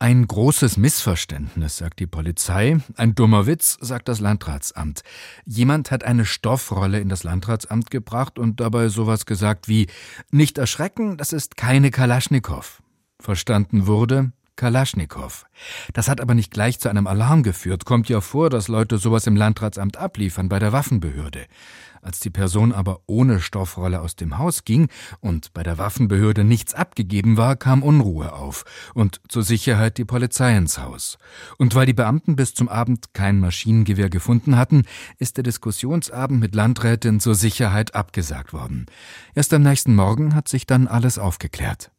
Ein großes Missverständnis, sagt die Polizei. Ein dummer Witz, sagt das Landratsamt. Jemand hat eine Stoffrolle in das Landratsamt gebracht und dabei sowas gesagt wie: Nicht erschrecken, das ist keine Kalaschnikow. Verstanden wurde: Kalaschnikow. Das hat aber nicht gleich zu einem Alarm geführt. Kommt ja vor, dass Leute sowas im Landratsamt abliefern, bei der Waffenbehörde. Als die Person aber ohne Stoffrolle aus dem Haus ging und bei der Waffenbehörde nichts abgegeben war, kam Unruhe auf und zur Sicherheit die Polizei ins Haus. Und weil die Beamten bis zum Abend kein Maschinengewehr gefunden hatten, ist der Diskussionsabend mit Landrätin zur Sicherheit abgesagt worden. Erst am nächsten Morgen hat sich dann alles aufgeklärt.